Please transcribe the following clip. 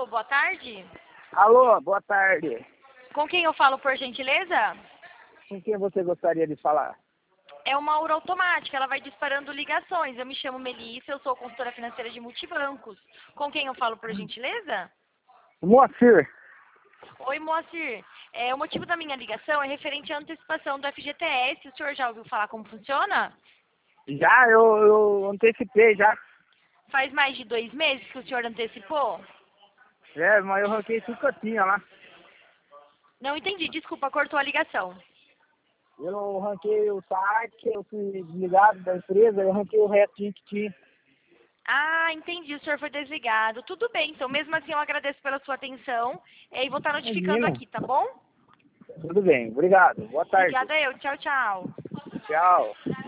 boa tarde. Alô, boa tarde. Com quem eu falo, por gentileza? Com quem você gostaria de falar? É uma Aura automática, ela vai disparando ligações. Eu me chamo Melissa, eu sou consultora financeira de multibancos. Com quem eu falo, por gentileza? Moacir. Oi, Moacir. O motivo da minha ligação é referente à antecipação do FGTS. O senhor já ouviu falar como funciona? Já, eu antecipei já. Faz mais de 2 meses que o senhor antecipou? É, mas eu ranquei sucatinha lá. Não entendi, desculpa, cortou a ligação. Eu ranquei o site, eu fui desligado da empresa, eu ranquei o restinho que tinha. Ah, entendi, o senhor foi desligado. Tudo bem, então mesmo assim eu agradeço pela sua atenção e vou estar notificando Imagina. aqui, tá bom? Tudo bem, obrigado. Boa tarde. Obrigada eu, tchau, tchau. Tchau.